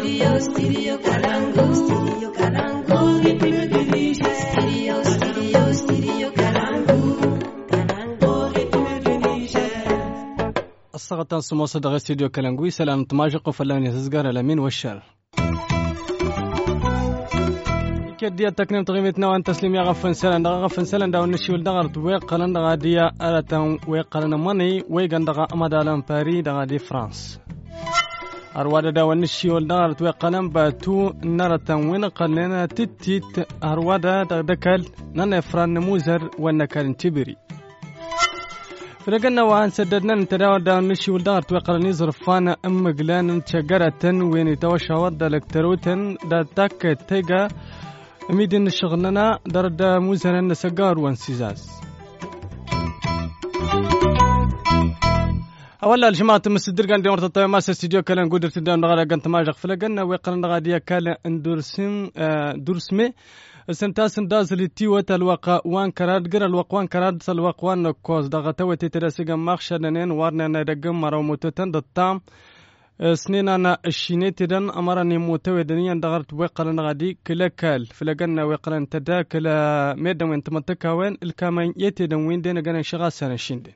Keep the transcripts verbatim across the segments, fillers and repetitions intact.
Studio, studio Kalangu. Studio Kalangu. Ritme du Niger. Studio, studio, studio Kalangu. Kalangu. Ritme du Niger. الصغة سموسة دغ استوديو كالانغوي سلام تماجق فلان يزغار الامين والشر كديا تكنيم تغيمتنا وان تسليم يا غفن سلام دغ غفن سلام داو نشيول دغ ويقلن دغ ديا ارتن ويقلن ماني ويغن دغ امدالم باري دغ دي فرانس أرواد دا ونشيول دغ ويقلن باتو نرتن وين قلنا تتيت أرواد دغ دكال نن فران نموزر ونكال تبري فرقنا وان سددنا نتداول داون نشي ولدار توقرني زرفانا ام قلان تشجرة وين توشى الكتروتن دا تاك تيجا ميدن شغلنا در دا موزنا نسجار وانسيزاز اولا الجماعة مسدر كان ديور تطيب ماس استديو كلان قدر تداون نغالا قنت ماجق فلقنا ويقرن غاديا كالا اندورسم دورسمي سنتاسن دازلي تيوت الوقا وان كراد قرا الوقوان كراد سلوقوان كوز دغتوي تترسيغا مخشدنين وارنا ندغم مرو متتن دتام سنين انا الشينيتدن امرني موتوي دنيا دغرت وقلن غادي كلكال فلقنا وقلن تداكل ميدن وين تمتكا وين الكامين يتدن وين دين غن شغا سنه شيندين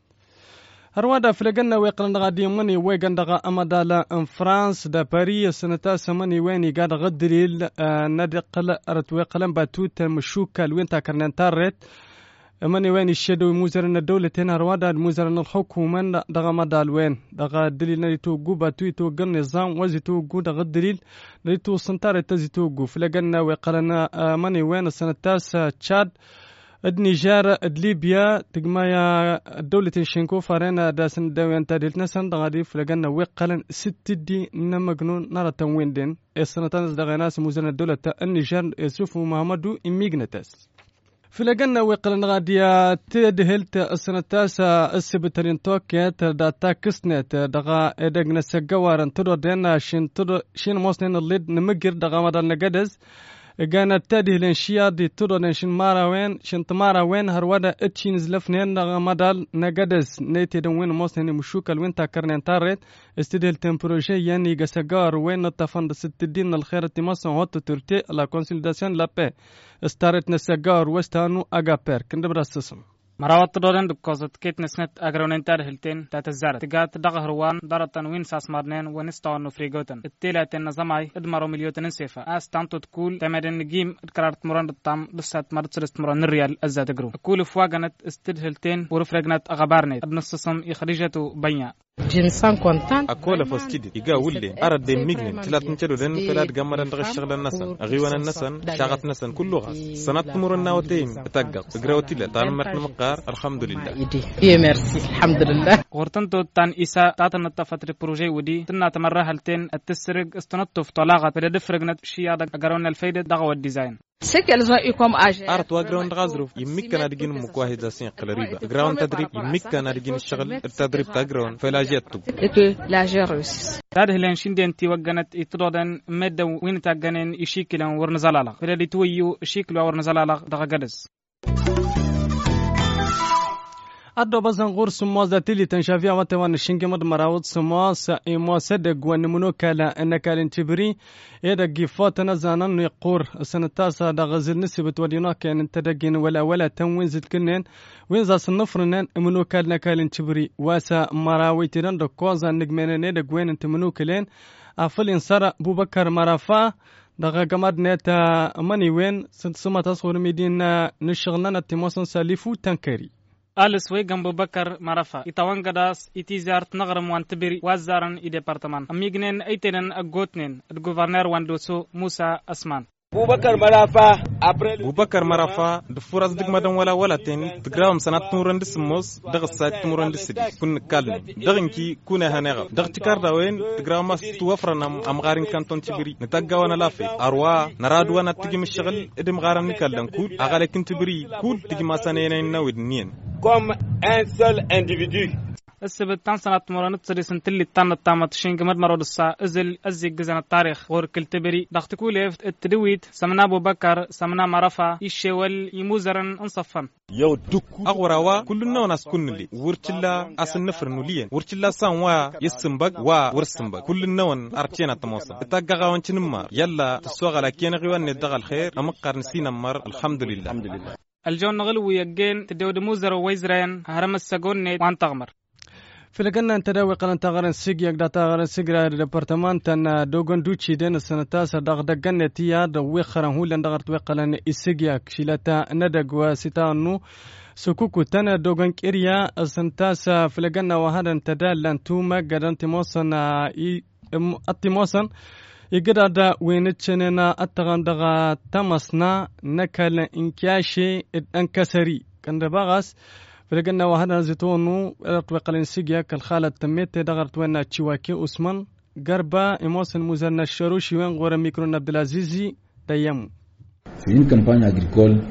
هروادا فلقنا ويقرن غادي مني ويقن دغا أمدالا ان فرانس دا باريس سنتا سمني ويني قاد غدريل آه ندقل ارت ويقلن باتوت مشوكا لوين تاكرنان تاريت مني ويني الشدو موزرن الدولتين هروادا الموزرن الحكومة دغا مدال وين دغا دليل نريتو قو باتوي تو قن نظام وزيتو قو دغا الدليل نريتو سنتاري تزيتو قو فلقنا ويقلن آه مني وين سنتاس تشاد النيجر ليبيا تجمع الدولة الشنكو فارنا داسن دوين تادلتنا سند غادي فلقنا وقلا ست دي نمجنون نرى تنوين دين السنتان دغناس موزن الدولة النيجر يوسف محمدو إميغنتاس فلقنا وقلا غادي تدهلت السنتاس السبترين توكيت داتا كسنت دغا ادغنا سجوارن تدو دينا شين تدو شين موسنين الليد نمجر دغا مدال نجدز كانت تدي لنشيا دي تدو نشين مارا وين شين تمارا وين هروادا اتشين زلفنين دغا مدال نجدز نيتي دون وين موسنين مشوكا وين تاكرنين تاريت استدل تمبروجي يعني غسغار وين نتفند ستدين الخير تماسن هوت تورتي لا كونسوليداسيون لا بي استارت نسغار وستانو اغابير كندبراسسم مراوات دورن دكوزت كيت نسنت اغرونين تارهلتين تاتزار تقات دغهروان دارتن وين ساسمارنين ونستاون فريغوتن التيلاتن نظاماي ادمرو مليوتن سيفا استانتو تقول تمدن نجيم كرارت مران الطام لسات مرتسرست مران الريال ازاد جرو كل فواغنت استدهلتين ورفرغنت اغبارنيت ابنصصم يخرجتو بيا جنسان كونتان أقول فاستيد يجا ولي أرد دين ميجن تلات نشلو دين فلاد جمرن دغ الشغل النسن أغيوان النسن شغط نسن كل لغة سنة مرنا وتين تجق جراوتي لا تعلم مرحنا مقار الحمد لله يا ميرسي الحمد لله غورتنتو تان إسا تاتن التفتر بروجي ودي تنا تمرة هالتين التسرق استنطف طلاقة بدأ فرقنا شيء هذا أجرون الفايدة دغوا الديزاين أرت وجراوند غازروف يمكن أديجين مكواهداسين قلريبا جراوند تدريب يمكن أديجين الشغل التدريب تجراوند فلاجيتو لا جيروس هذا هلين شندين تي وجنت يتردن مدة وين تجنن يشيكلن ورنزلالق فلدي تويو شيكل ورنزلالق دغجدس أدو بزن غور سماز داتيلي تنشافيا واتوان الشنك مد مراود سماس إما صدق ونمنو كلا إنك الانتبري إذا جفاتنا زانن يقور السنة التاسعة دا غزل نسبة ودينا كان انتدقين ولا ولا تنوين زد كنين وين زاس النفرنين منو كالنا كالانتبري واسا مراويتنا دا كوازا نجمين دا قوين انت منو كلين أفل انصار بو بكر مرافا دغا قمد نيتا مني وين سنتسمى تصور مدينة نشغلنا نتموسن ساليفو تنكري ألس وي جنب بكر مرفا يتوان قداس يتيزارت نغرم وانتبري وزارن إي ديبارتمان أميجنين أيتنن أغوتنين الجوفرنر واندوسو موسى أسمان بوبكر مرافا بوبكر مرافا دفورس دق مدن ولا ولا تين تقراهم سنة تمرن دسموس دغ السات تمرن دسدي كن كالن دغنكي كنا هنغا دغ تكار داوين تقراهم ماس توفرنام أمغارين كانتون تبري نتاقا وانا لافي أروا نراد وانا تجي من الشغل ادم غارن نكالن كول أغالي كنت بري كول تجي ما سنين ناود نين comme un seul individu. السبت تان سنة مرانت سري سنتلي تان التامة شينج مد مرود السا أزل أزي جزنا التاريخ غور كل تبري دخت كوليفت التدويت سمنا أبو بكر سمنا معرفة يشول يموزرن انصفن يو دكو أغراوا كلنا وناس كنلي ورتلا أصل نفر نولين ورتلا سانوا يسمبق وا ورسمبق كلنا ون أرتينا تموصل تاجا وانتنمار يلا تسوق على كين غيوان ندغ الخير أمقر نسينا مر الحمد لله الحمد لله الجون نغلو يجين تدود موزر ويزرين هرم السجون وان تغمر في لجنة تداوي قلنا تغرن سيج يقدر تغرن سيجرا ديبارتمان تنا دوغن دوتشي دين السنة تاسع دغ دجنة تيا دوي خرن هو لين دغرت وقلنا السيجياك شيلتا ندق وستانو سكوكو تنا دوغن كيريا السنة تاسع في لجنة وهذا تدال لان توما قدرن تموسن اي اتموسن يقدر دا وينتشننا اتغن دغا تمسنا نكال انكاشي انكسري كان دباغس فلقنا وهذا زيتونو رتوقلن سيجيا كالخالة تميت دغرت وين تشواكي عثمان غربا إموسن مزرنا الشروشي وين غور ميكرون عبد العزيز ديامو. C'est une campagne agricole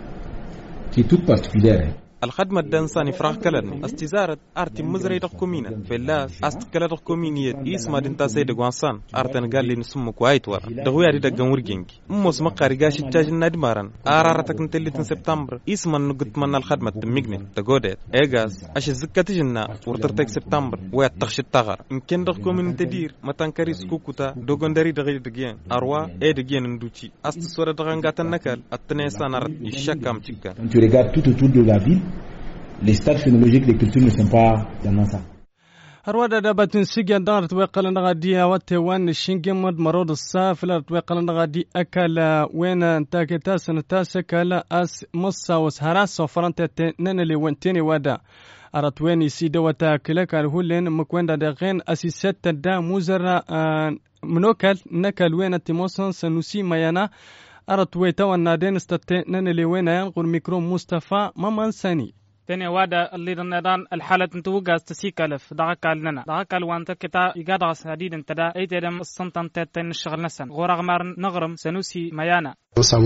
qui est toute particulière. الخدمة دانساني فراغ كلرني استزارة أرتي مزري دقومينا في اللاس أستكلا دقومينية إسما دنتا سيد غوانسان أرتن قال لي نسمو كوايت ورا دغوي أريد أجمور جينك موس مقاري قاشي تاج النادمارن أرارتك نتلت سبتمبر إسما نقط من الخدمة تمجني تقودت إيجاز أش الزكاة جنا ورترتك سبتمبر ويتخش التغر إن كان دقومين تدير متان كاريس كوكوتا دوغندري دغي دغين أروا إيه دغين ندوتي أستسورة دغنغات النكال التنسان أرد يشكام تيكا. Tu regardes tout autour de la ville. Les stades phénologiques des cultures ne sont pas dans ça. هرودا دابتن سيجان دارت ويقلن غادي واتوان شينجمد مرود السافلر ويقلن غادي اكل وين انتاكتا سنتاس كلا اس مصا وسهراس وفرنت ننلي وانتيني ودا ارت وين سيدا وتاكل كان هولين مكوين دغين اسيست دا موزر منوكل نكل وين تيموسن سنوسي ميانا ارت ويتوان نادين استت ننلي وين ينقل ميكرو مصطفى مامان ساني تاني وادا اللي دنادان الحالة انتوجا استسيكالف دعك لنا دعك وانت كتا يقادع سديد انت دا اي تدم الصمتان تتن الشغل نسن غورغ مار نغرم سنوسي ميانا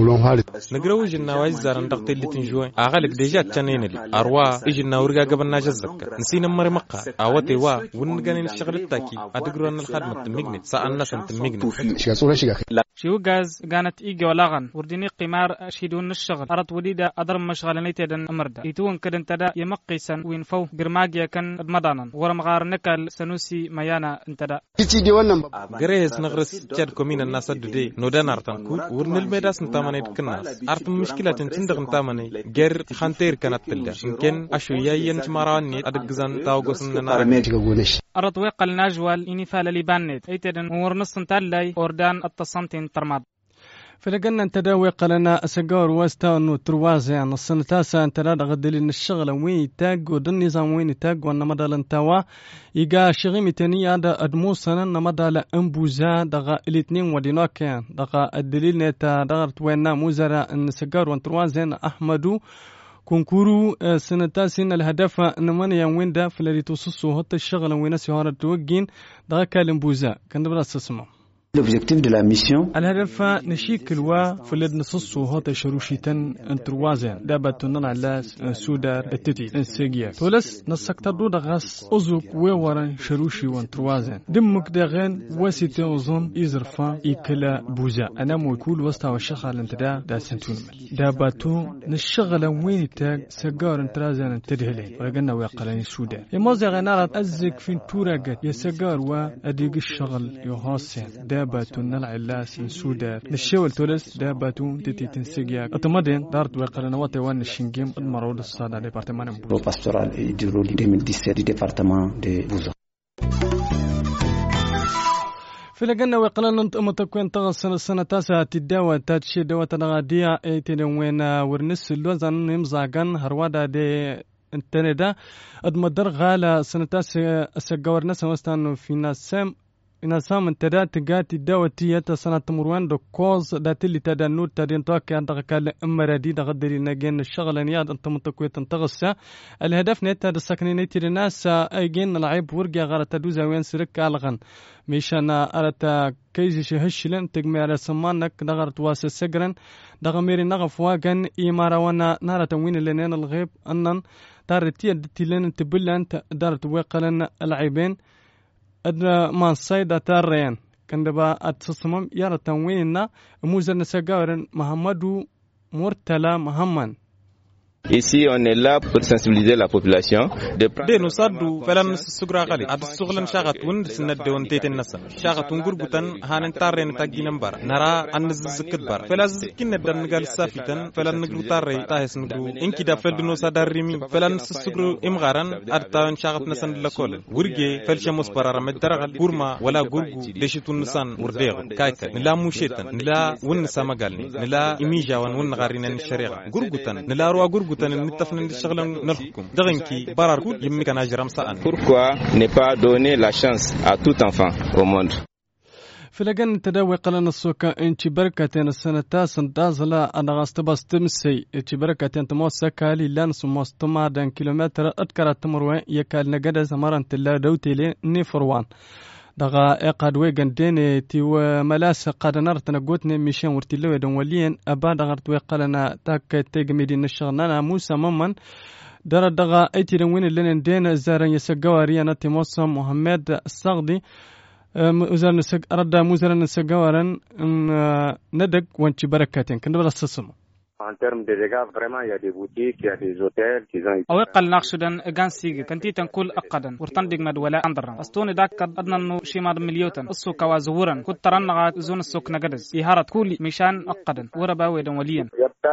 نقروج النوايز زارن دقتي اللي تنجوين اغلق ديجا تشانين لي اروا اجي النورغا قبل ناجا الزكا نسينا مري مقا اوتي وا ونغاني الشغل التاكي ادقرو ان الخدمه تمغني سالنا تمغني شو غاز كانت ايجي ولاغن ورديني قمار شيدون الشغل ارت وديدا ادرم مشغلني تدن امردا يتون كدن تدا يمقيسن وينفو غرماجيا كان مدانن ورم غار نكل سنوسي ميانا انتدا غريس نغرس تشاد كومين الناس ددي نودان ارتن كول ورن الميداس نتامني كناس ارت مشكله تندغ نتامني غير خانتير كانت تلدا يمكن اشو ياين تماراني ادغزان تاوغسن ارت وقل ناجوال اني فال لبانيت ايتدن ورنص تالاي اوردان التصنتين ترماد فلقنا تداوي قلنا أسجار واستانو تروازي عن السنة تاسع أنت لا غدل إن الشغل وين يتاج ودن نظام وين يتاج وأن مدى لنتوا يجا شغيم تاني هذا أدموسنا أن مدى لأنبوزا دغا الاثنين وديناك دغا الدليل نتا دغرت وين موزرا أن سجار وان تروازي أحمدو كونكورو سنة تاسين الهدف أن من يوين دا فلري تصصو هات الشغل وين سيهارة توجين دغا كالنبوزا كان دبلا استسمع. L'objectif de la mission الهدف نشيك الوا فلد نصصو هات شروشيتن انتروازن دابتون على سودار التتي انسيجيا تولس نسكتر دو دغاس اوزوك وورن شروشي وانتروازن دمك دغن واسيتي اوزون يزرفا يكلا بوزا انا مو يكون وسطا والشغل انتدا دا سنتون دابتو نشغل وين تاج سجار انترازن تدهلي وقلنا ويقلني سودان يموزي غنارة ازك فين توراجت يا سجار واديق الشغل يهاسن داباتو نلع اللاس سودار نشول تولس داباتو تتي تنسيجيا اتمدين دارت وقرنا وتوان الشنجيم المرود الصاد ديبارتمان بوزا باستورال ايدرولي ألفين وسبعة عشر دي ديبارتمان دي بوزا في لجنة وقلنا نطقم تكوين تغسل السنة تاسعة تداوى تاتشي دوا تنغادية ايتين وين ورنس اللوزان يمزاقن هروادا دي انتندا ادمدر غالا سنة تاسعة السجور نسا وستانو في ناسم إن سام تدا تجات الدوتية سنة مروان دو كوز دات اللي تدا نور تدين توكي عن تقال أمردي دغدري نجين الشغل نياد أنت متقوي تنتغسا الهدف نتا السكنين نتي الناس أيجين العيب ورجع غارة تدوزا وين سرك ألغن ميشانا أرتا كيزي شهشلن تجمع على سمانك دغرت واس السجرن دغميري نغف واجن إيمارا وانا نارة وين اللي نين الغيب أنن تارتي دتيلن تبلن دارت وقلن العيبين أدنى ما صيدا تارين كان دبا أتصمم يرى تنويننا موزن سجارن محمد مرتلا محمد. Ici, on est là pour sensibiliser la population. De nous sadu falan sugra gali ad suglan shagatun sinadde teten nasa shagatun gurgutan hanen tarren taginan bar nara an zikkat bar falaz kin dan gal safitan falan nugru tarre tahes nugru inki da feldno sadarrimi falan sugru imgaran ad tan shagat nasan lakol gurge falsha musbarara madaragal gurma wala gurgu deshitun nasan urdeg kayka nila mushetan nila won samagalni nila imija wan won garina shari'a gurgutan nila ruwa gurgutan Pourquoi ne pas donner la chance à tout enfant au monde? فلقن تداوي قلنا السوكا انتي بركتين السنة تاسن دازلا أنا غاستباس تمسي انتي بركتين تموسا كالي لانس موستما دان كيلومتر أذكر تمروين يكال نجد زمران تلا دوتيلي نيفروان دغا اقاد ويغن ديني تيو ملاس قاد نرت نغوتني ميشن ورتيلو دون وليين ابا دغرت ويقلنا تاك تيغميدي نشغنا موسى ممن در دغا ايتي وين لين دين زارن يسغواري انا تيموس محمد الصغدي وزارن سغ رد موزرن سغوارن ندق وانتي بركاتين كن برسسم. En termes de dégâts, vraiment, il y a des boutiques, il y a des hôtels qui ont été... أوقل نقصدن أجان سيج كنتي تنقل أقدن ورتندق مد ولا أندرن أستوني داك أدنى إنه شيء ماد مليوتن السوق وازورن كنت ترى زون السوق نجدز إهارة كل مشان أقدن وربا ويدن وليا.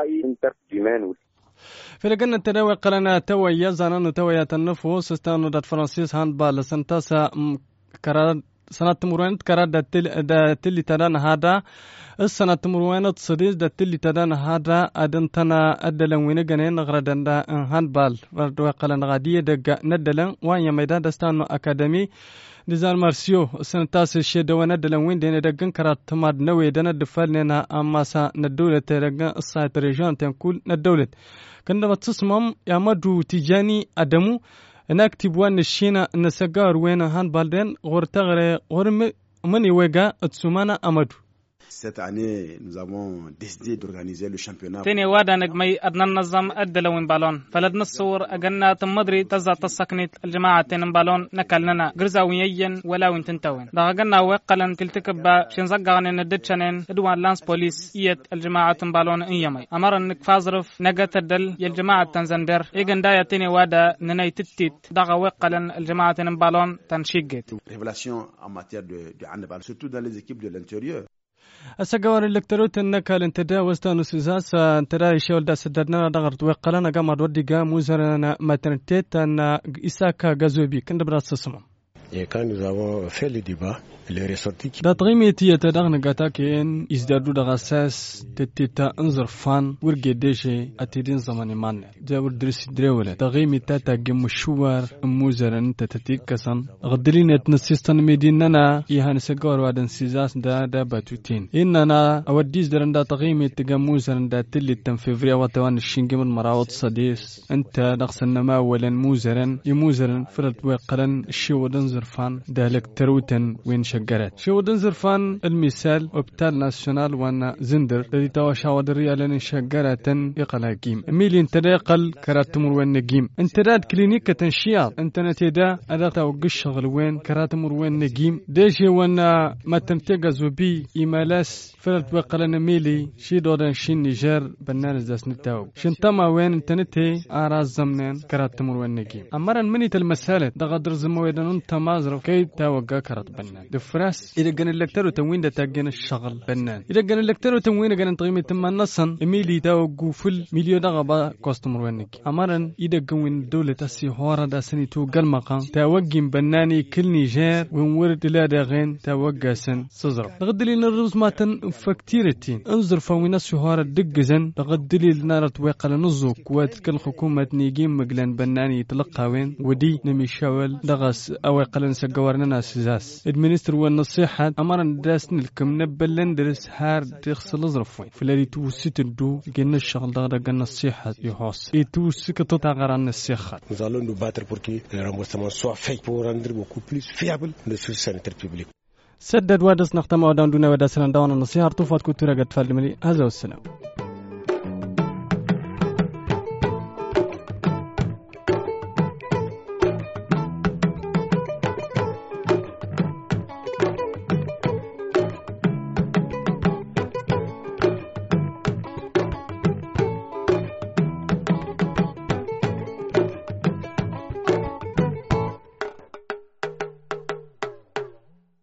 في لجنة التداوي قلنا توي زانان توي النفوس استانو دات فرانسيس هاندبال سنتاسا كرار سنة مروان كرار داتل داتلي تدان هذا السنة مروان تصديق داتلي تدان هذا أدن تنا أدلن وين جنين غردن دا هاندبال وردوا قلنا غادية دق ندلن وين ميدان دستانو أكاديمي نزار مارسيو سنة تاس الشيء دوانا ندلن وين دين دقن كرات تماد نوي دنا دفلنا أماسا ندولة دقن الصاية ريجان تنقول ندولة كنا بتصمم يا مدو تجاني أدمو هناك تبوان الشينا نسجار وين هاندبالدين غورتغري غورم مني وجا تسمانا أمدو. Cette année, nous avons décidé d'organiser le championnat. تاني وادا نجمي أدنى النظام أدلوين بالون فلدنا الصور أجنا تمدري تزا تسكنت الجماعة تين بالون نكلنا جرزاويين ولا وين تنتوين ده أجنا وقلا تلتكب شنزقان ندتشنين دوان لانس بوليس إيت الجماعة بالون إيامي أمر إنك فازرف نجت الدل الجماعة تنزندر إيجن دايا تاني وادا نناي تتيت ده وقلا الجماعة تين بالون تنشيجت. Révélation en matière de de handball, surtout dans les équipes de l'intérieur. السجوار الإلكتروت إنك الانتداء وستانو سيزاس انتداء شول دا سددنا دغرت وقلنا قام وديغا موزرنا ماترنتيت أن إساكا غازوبي كند براس سسمم. Et quand nous avons fait le débat, il est ressorti que... دا تغيميتي يتدغن قاتاكين إزدادو دغاساس تتتا انظر فان ورقي ديشي أتدين زماني مان جاور درسي دريولة تغيميتا تاقم مشوار موزرن تتتيكسن غدلين اتنسيستان ميديننا إيهان سيقور وادن سيزاس دا دا باتوتين إننا أوديز درن دا تغيميت تقام موزرن دا تلي تنفيفريا واتوان الشنجم المراوط صديس انت نقصن نما ولن موزرن يموزرن فرد وقلن الشيو دنزر فان دالك تروتن وين شجرات شو دنزر فان المثال وبتال ناسيونال وانا زندر الذي تواشى ودريا لنا شجرات يقلا جيم ميلين تداقل كراتمر وين جيم انت راد كلينيكة تنشياط انت نتيدا اداتا وقش شغل وين كراتمر وين جيم ديجي وانا ما تمتقز وبي ايمالاس فرد وقلنا ميلي شي دودن شين نيجر بنان زاس نتاو شنتما وين انت نتي اراز زمنان كراتمر وين جيم امرن منيت المسالة دغدر زمويدن انت مازرو كي تاوقا كرات بنان دفراس إذا كان اللكتر وتموين ده تاجنا الشغل بنان إذا كان اللكتر وتموين كان تقييم تم النصن ميلي تاوقو فل مليون دغبا كاستمر وينك أمرن إذا كون دولة السيهورة ده سنتو قلمقا تاوقين بناني كل نيجر ونورد لا داغين تاوقا سن صزر تغدلين الرز ماتن فكتيرتين انظر فوين السيهورة دقزن تغدلين نار توقع لنزو قوات كل حكومة نيجين مقلان بناني يتلقى وين ودي نمشاول دغس أو قلن سجوارنا سيزاس المينستر والنصيحة أمر الدرس نلكم نبلن درس هار تغسل الظرفين فلذي توسيت الدو جن الشغل دغدا جن النصيحة يحوس يتوسك تتغير عن النصيحة. Nous allons nous battre pour que le remboursement soit fait pour rendre beaucoup plus fiable le service sanitaire public. سدد وادس نختم ودان دون وداسنا دون النصيحة رطوفات كتيرة قد فالملي هذا والسلام.